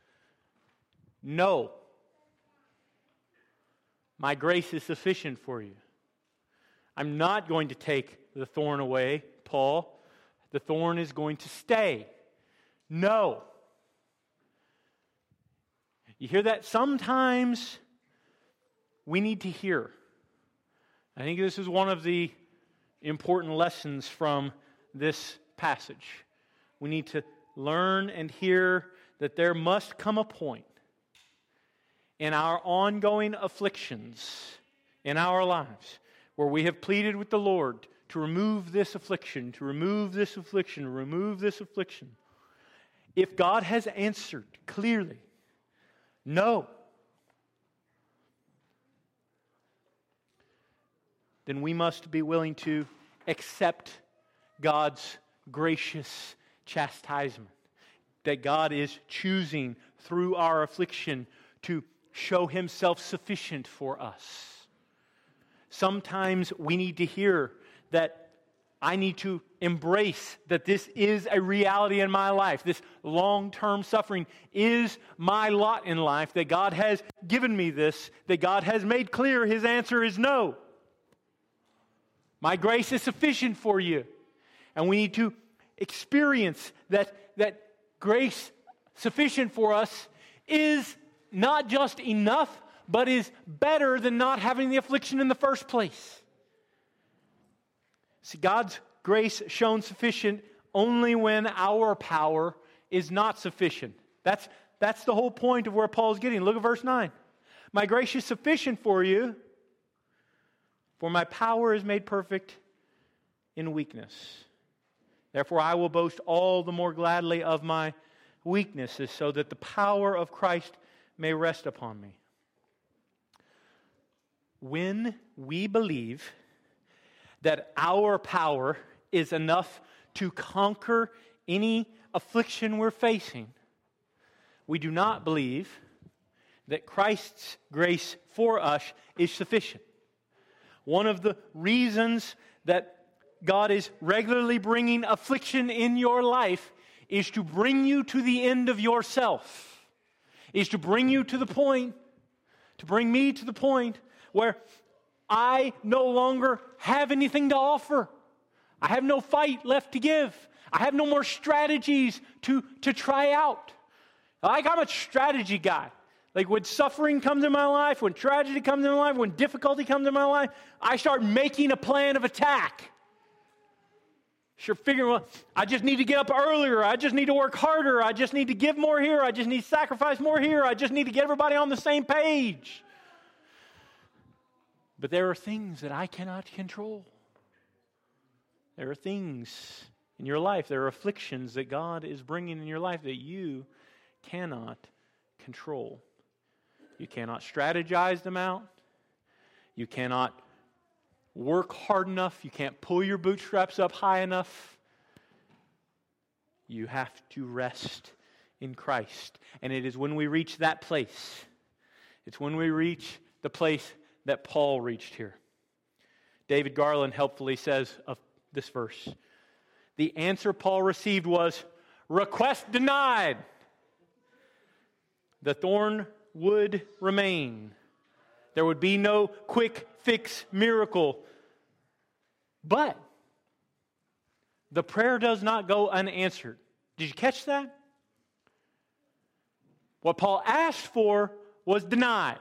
no. My grace is sufficient for you. I'm not going to take the thorn away, Paul. The thorn is going to stay. No. You hear that? Sometimes we need to hear. I think this is one of the important lessons from this passage. We need to learn and hear that there must come a point in our ongoing afflictions in our lives where we have pleaded with the Lord to remove this affliction, to remove this affliction, to remove this affliction. If God has answered clearly, no, then we must be willing to accept God's gracious chastisement. That God is choosing through our affliction to show Himself sufficient for us. Sometimes we need to hear that I need to embrace that this is a reality in my life. This long-term suffering is my lot in life, that God has given me this, that God has made clear His answer is no. My grace is sufficient for you. And we need to experience that grace sufficient for us is not just enough, but is better than not having the affliction in the first place. See, God's grace shown sufficient only when our power is not sufficient. That's the whole point of where Paul's getting. Look at verse 9. My grace is sufficient for you, for my power is made perfect in weakness. Therefore I will boast all the more gladly of my weaknesses, so that the power of Christ may rest upon me. When we believe that our power is enough to conquer any affliction we're facing, we do not believe that Christ's grace for us is sufficient. One of the reasons that God is regularly bringing affliction in your life is to bring you to the end of yourself, is to bring you to the point, to bring me to the point where I no longer have anything to offer. I have no fight left to give. I have no more strategies to try out. Like, I'm a strategy guy. Like, when suffering comes in my life, when tragedy comes in my life, when difficulty comes in my life, I start making a plan of attack. Sure, figuring, well, I just need to get up earlier. I just need to work harder. I just need to give more here. I just need to sacrifice more here. I just need to get everybody on the same page. But there are things that I cannot control. There are things in your life, there are afflictions that God is bringing in your life that you cannot control. You cannot strategize them out. You cannot work hard enough. You can't pull your bootstraps up high enough. You have to rest in Christ. And it is when we reach that place, it's when we reach the place that Paul reached here. David Garland helpfully says of this verse, the answer Paul received was, request denied. The thorn would remain. There would be no quick fix miracle. But the prayer does not go unanswered. Did you catch that? What Paul asked for was denied.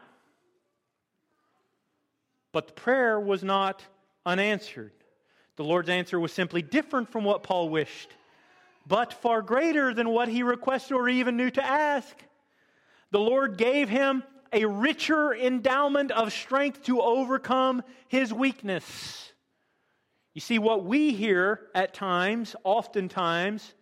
But the prayer was not unanswered. The Lord's answer was simply different from what Paul wished, but far greater than what he requested or even knew to ask. The Lord gave him a richer endowment of strength to overcome his weakness. You see, what we hear at times, oftentimes,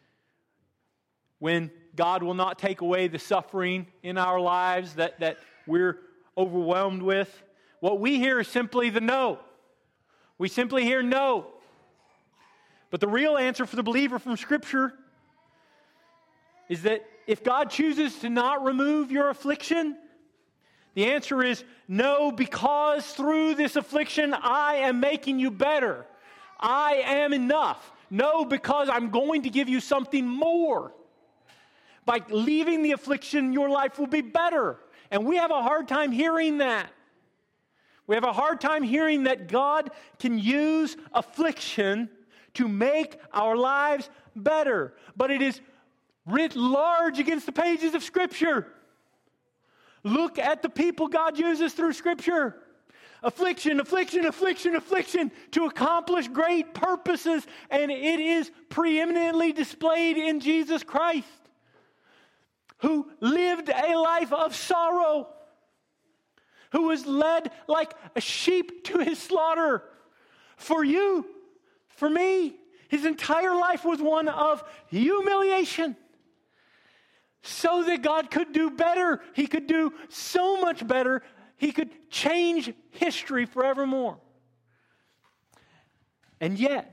when God will not take away the suffering in our lives that we're overwhelmed with, what we hear is simply the no. We simply hear no. But the real answer for the believer from Scripture is that if God chooses to not remove your affliction, the answer is no, because through this affliction I am making you better. I am enough. No, because I'm going to give you something more. By leaving the affliction, your life will be better. And we have a hard time hearing that. We have a hard time hearing that God can use affliction to make our lives better. But it is writ large against the pages of Scripture. Look at the people God uses through Scripture. Affliction, affliction, affliction, affliction to accomplish great purposes. And it is preeminently displayed in Jesus Christ, who lived a life of sorrow, who was led like a sheep to his slaughter. For you, for me, his entire life was one of humiliation. So that God could do better. He could do so much better. He could change history forevermore. And yet,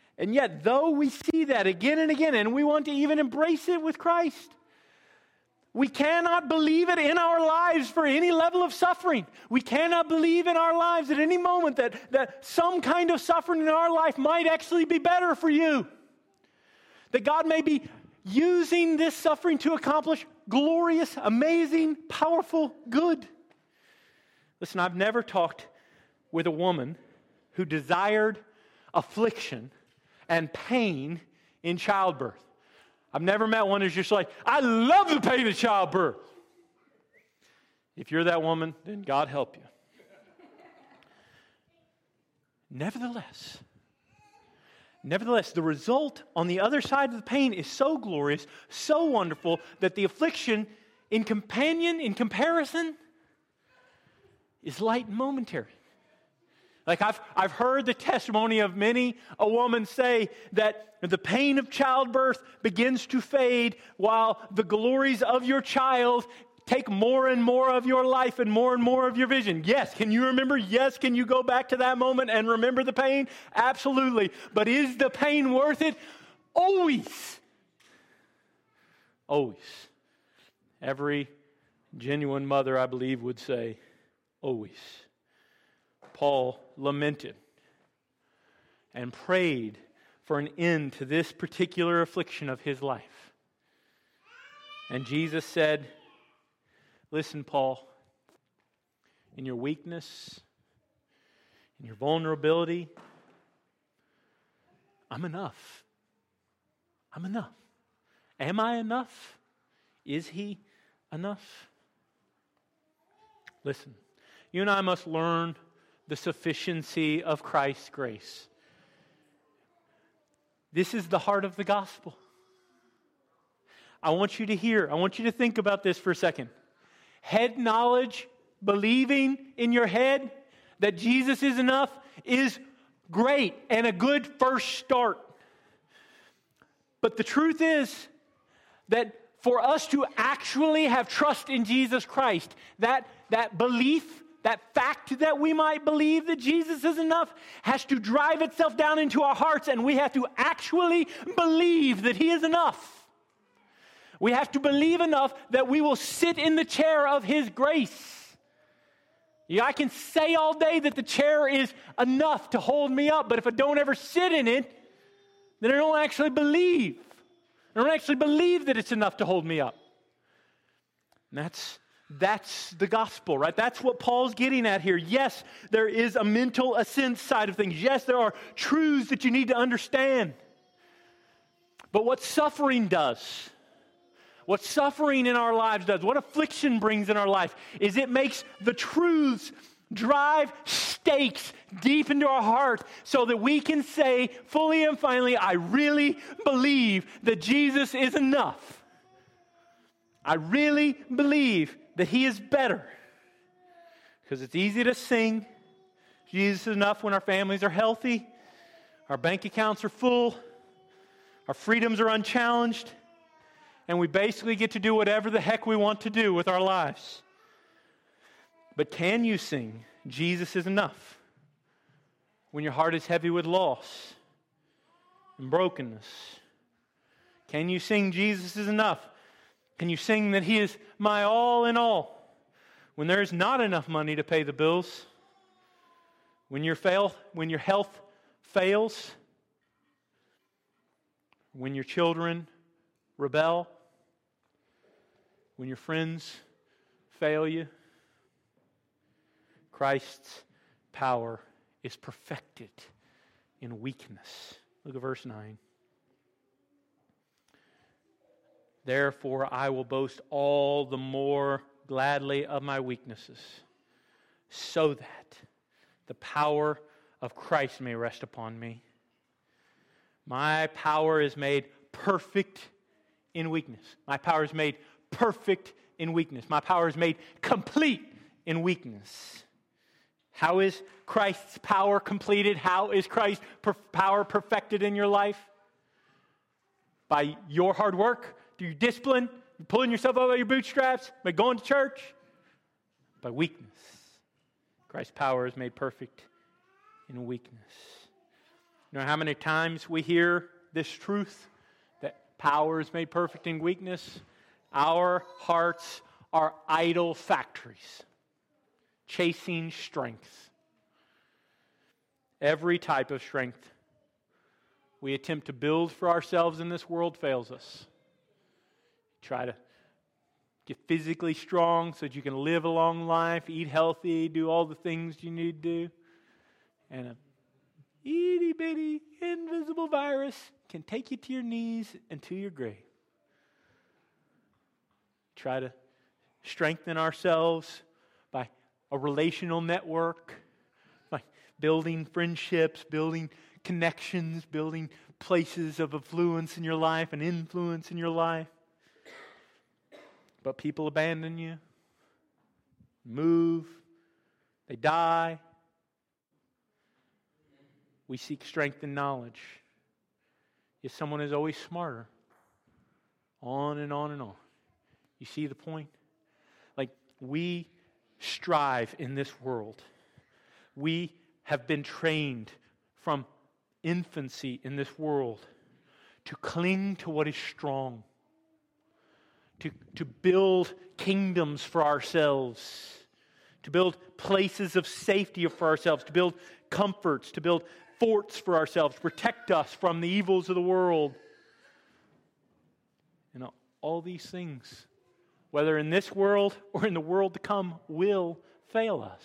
though we see that again and again, and we want to even embrace it with Christ, We cannot believe it in our lives for any level of suffering. We cannot believe in our lives at any moment that some kind of suffering in our life might actually be better for you. That God may be using this suffering to accomplish glorious, amazing, powerful good. Listen, I've never talked with a woman who desired affliction and pain in childbirth. I've never met one who's just like, I love the pain of childbirth. If you're that woman, then God help you. Nevertheless, the result on the other side of the pain is so glorious, so wonderful, that the affliction in comparison is light and momentary. Like I've heard the testimony of many a woman say that the pain of childbirth begins to fade while the glories of your child take more and more of your life and more of your vision. Yes, can you remember? Yes, can you go back to that moment and remember the pain? Absolutely. But is the pain worth it? Always. Always. Every genuine mother, I believe, would say, always. Paul lamented and prayed for an end to this particular affliction of his life. And Jesus said, listen, Paul, in your weakness, in your vulnerability, I'm enough. I'm enough. Am I enough? Is he enough? Listen, you and I must learn the sufficiency of Christ's grace. This is the heart of the gospel. I want you to think about this for a second. Head knowledge, believing in your head that Jesus is enough is great and a good first start. But the truth is that for us to actually have trust in Jesus Christ, that belief, that fact that we might believe that Jesus is enough has to drive itself down into our hearts, and we have to actually believe that He is enough. We have to believe enough that we will sit in the chair of His grace. Yeah, I can say all day that the chair is enough to hold me up, but if I don't ever sit in it, then I don't actually believe. I don't actually believe that it's enough to hold me up. And that's the gospel, right? That's what Paul's getting at here. Yes, there is a mental assent side of things. Yes, there are truths that you need to understand. But what suffering does, what suffering in our lives does, what affliction brings in our life, is it makes the truths drive stakes deep into our heart so that we can say fully and finally, I really believe that Jesus is enough. I really believe that He is better. Because it's easy to sing Jesus is enough when our families are healthy, our bank accounts are full, our freedoms are unchallenged, and we basically get to do whatever the heck we want to do with our lives. But can you sing Jesus is enough when your heart is heavy with loss and brokenness? Can you sing Jesus is enough? Can you sing that He is my all in all when there is not enough money to pay the bills? When your health fails? When your children rebel? When your friends fail you? Christ's power is perfected in weakness. Look at verse 9. Therefore, I will boast all the more gladly of my weaknesses, so that the power of Christ may rest upon me. My power is made perfect in weakness. My power is made perfect in weakness. My power is made complete in weakness. How is Christ's power completed? How is Christ's power perfected in your life? By your hard work? Through your discipline? Pulling yourself up by your bootstraps? By going to church? By weakness. Christ's power is made perfect in weakness. You know how many times we hear this truth that power is made perfect in weakness? Our hearts are idol factories, chasing strength. Every type of strength we attempt to build for ourselves in this world fails us. Try to get physically strong so that you can live a long life, eat healthy, do all the things you need to do. And a itty-bitty invisible virus can take you to your knees and to your grave. Try to strengthen ourselves by a relational network, by building friendships, building connections, building places of affluence in your life and influence in your life. But people abandon you, move, they die. We seek strength in knowledge. Yet someone is always smarter. On and on and on. You see the point? Like, we strive in this world. We have been trained from infancy in this world to cling to what is strong, to build kingdoms for ourselves, to build places of safety for ourselves, to build comforts, to build forts for ourselves, to protect us from the evils of the world. And all these things, whether in this world or in the world to come, will fail us.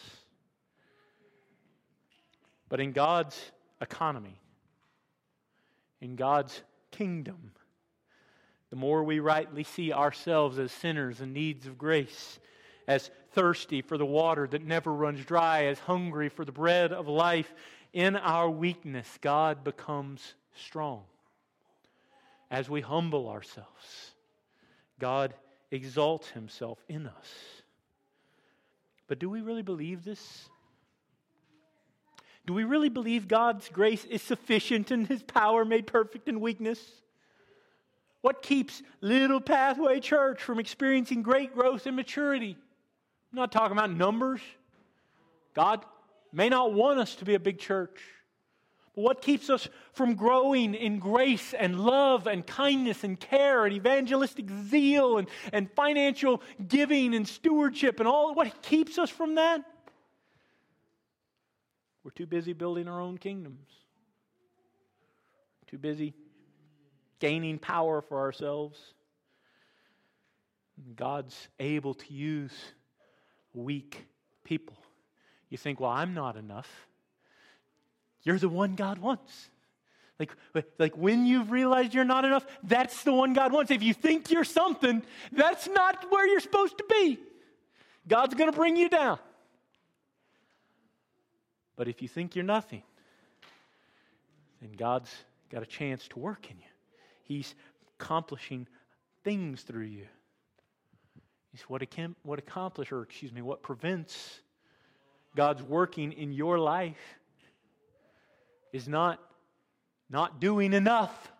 But in God's economy, in God's kingdom, the more we rightly see ourselves as sinners in needs of grace, as thirsty for the water that never runs dry, as hungry for the bread of life, in our weakness, God becomes strong. As we humble ourselves, God exalts Himself in us. But do we really believe this? Do we really believe God's grace is sufficient and His power made perfect in weakness? What keeps Little Pathway Church from experiencing great growth and maturity? I'm not talking about numbers. God may not want us to be a big church. But what keeps us from growing in grace and love and kindness and care and evangelistic zeal and financial giving and stewardship and all? What keeps us from that? We're too busy building our own kingdoms. Too busy gaining power for ourselves. God's able to use weak people. You think, well, I'm not enough. You're the one God wants. Like when you've realized you're not enough, that's the one God wants. If you think you're something, that's not where you're supposed to be. God's going to bring you down. But if you think you're nothing, then God's got a chance to work in you. He's accomplishing things through you. What prevents God's working in your life is not doing enough.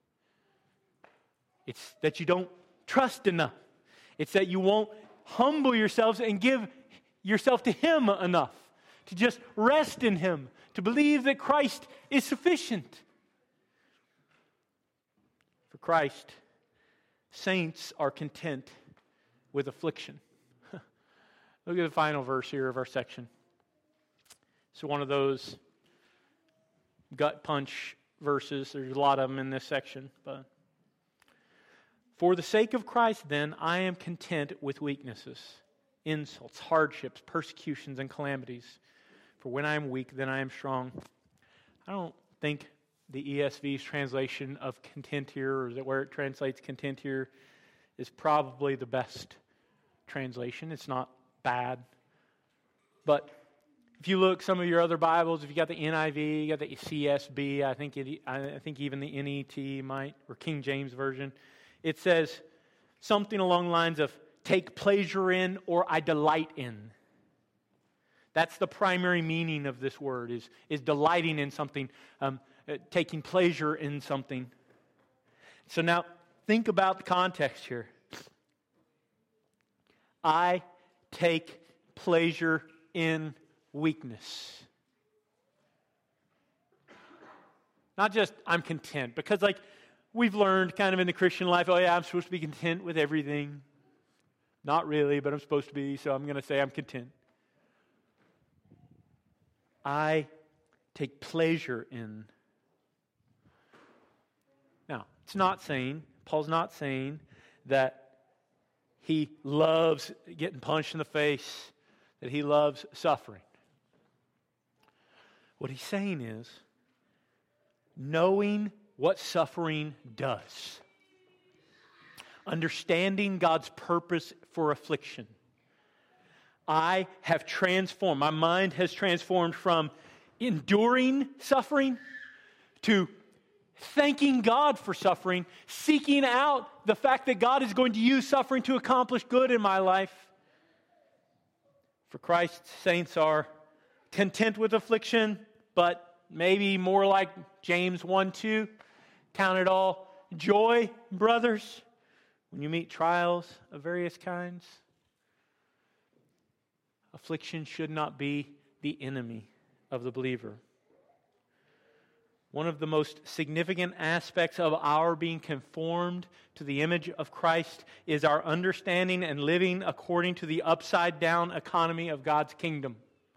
It's that you don't trust enough. It's that you won't humble yourselves and give yourself to Him enough. To just rest in Him. To believe that Christ is sufficient. For Christ, saints are content with affliction. Look at the final verse here of our section. It's one of those gut punch verses. There's a lot of them in this section. But for the sake of Christ, then, I am content with weaknesses, insults, hardships, persecutions, and calamities. For when I am weak, then I am strong. I don't think the ESV's translation of content here, or is it where it translates content here, is probably the best translation. It's not bad. But if you look some of your other Bibles, if you got the NIV, you got the CSB, I think even the NET might, or King James Version, it says something along the lines of take pleasure in or I delight in. That's the primary meaning of this word, is delighting in something, taking pleasure in something. So now, think about the context here. I take pleasure in weakness. Not just I'm content, because we've learned kind of in the Christian life, oh yeah, I'm supposed to be content with everything. Not really, but I'm supposed to be, so I'm going to say I'm content. I take pleasure in. Now, Paul's not saying that he loves getting punched in the face, that he loves suffering. What he's saying is, knowing what suffering does, understanding God's purpose for affliction, my mind has transformed from enduring suffering to thanking God for suffering, seeking out the fact that God is going to use suffering to accomplish good in my life. For Christ, saints are content with affliction, but maybe more like James 1:2, count it all joy, brothers, when you meet trials of various kinds. Affliction should not be the enemy of the believer. One of the most significant aspects of our being conformed to the image of Christ is our understanding and living according to the upside-down economy of God's kingdom.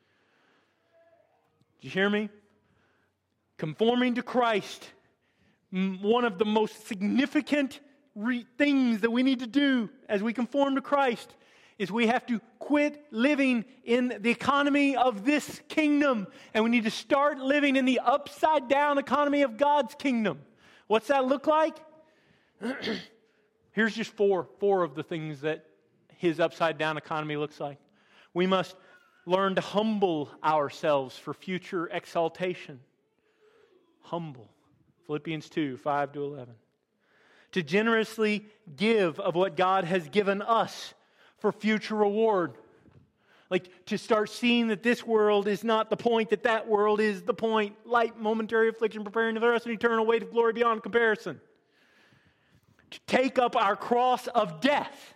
Did you hear me? Conforming to Christ, one of the most significant things that we need to do as we conform to Christ is we have to quit living in the economy of this kingdom, and we need to start living in the upside-down economy of God's kingdom. What's that look like? Here's just four of the things that His upside-down economy looks like. We must learn to humble ourselves for future exaltation. Humble. Philippians 2:5-11. To generously give of what God has given us for future reward. Like to start seeing that this world is not the point, that world is the point. Light, momentary affliction, preparing for us an eternal weight of glory beyond comparison. To take up our cross of death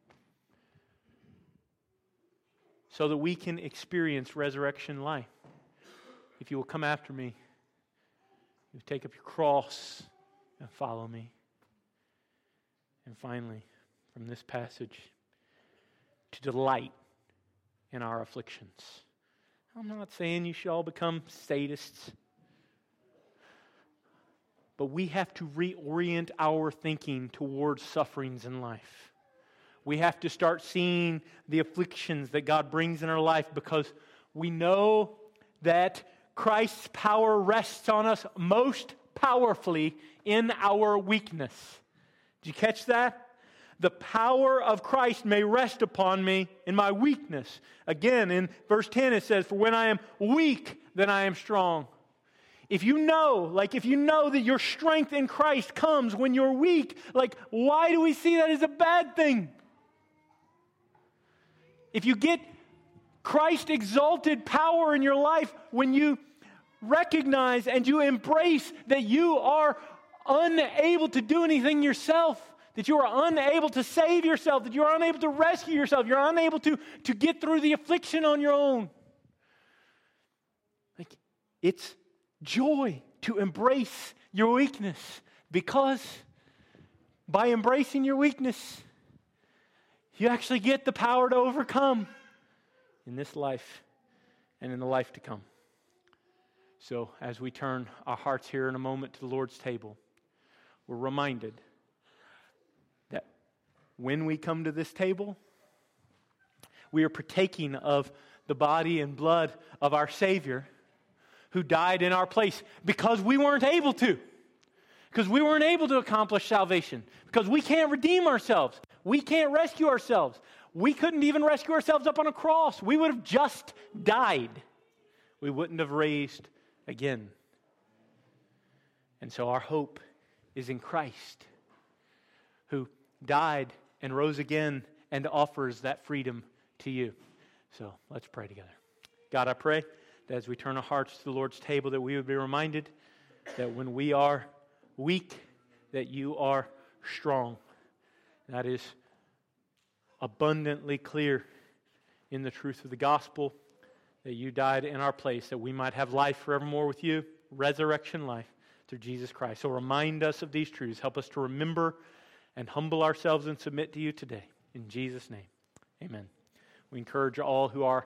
so that we can experience resurrection life. If you will come after me, you take up your cross and follow me. And finally, from this passage, to delight in our afflictions. I'm not saying you should all become sadists, but we have to reorient our thinking towards sufferings in life. We have to start seeing the afflictions that God brings in our life because we know that Christ's power rests on us most powerfully in our weakness. Did you catch that? The power of Christ may rest upon me in my weakness. Again, in verse 10 it says, for when I am weak, then I am strong. If you know that your strength in Christ comes when you're weak, why do we see that as a bad thing? If you get Christ exalted power in your life, when you recognize and you embrace that you are unable to do anything yourself, that you are unable to save yourself, that you are unable to rescue yourself, you're unable to get through the affliction on your own. It's joy to embrace your weakness, because by embracing your weakness, you actually get the power to overcome in this life and in the life to come. So as we turn our hearts here in a moment to the Lord's table, we're reminded that when we come to this table, we are partaking of the body and blood of our Savior who died in our place because we weren't able to. Because we weren't able to accomplish salvation. Because we can't redeem ourselves. We can't rescue ourselves. We couldn't even rescue ourselves up on a cross. We would have just died. We wouldn't have raised again. And so our hope is in Christ, who died and rose again and offers that freedom to you. So let's pray together. God, I pray that as we turn our hearts to the Lord's table, that we would be reminded that when we are weak, that you are strong. That is abundantly clear in the truth of the gospel, that you died in our place, that we might have life forevermore with you, resurrection life. through Jesus Christ. So remind us of these truths. Help us to remember and humble ourselves and submit to you today. In Jesus' name, amen. We encourage all who are